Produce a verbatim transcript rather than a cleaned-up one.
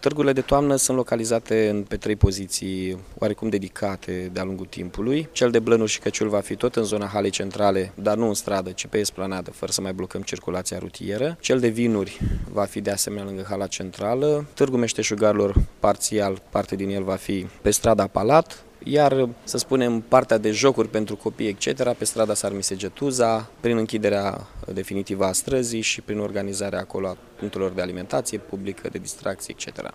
Târgurile de toamnă sunt localizate în, pe trei poziții oarecum dedicate de-a lungul timpului. Cel de Blănuri și Căciul va fi tot în zona halei centrale, dar nu în stradă, ci pe esplanadă, fără să mai blocăm circulația rutieră. Cel de Vinuri va fi de asemenea lângă hala centrală. Târgul Meșteșugarilor, parțial, parte din el va fi pe strada Palat, iar, să spunem, partea de jocuri pentru copii, et cetera, pe strada Sarmise Getuza, prin închiderea definitivă a străzii și prin organizarea acolo a punctelor de alimentație publică, de distracție, et cetera.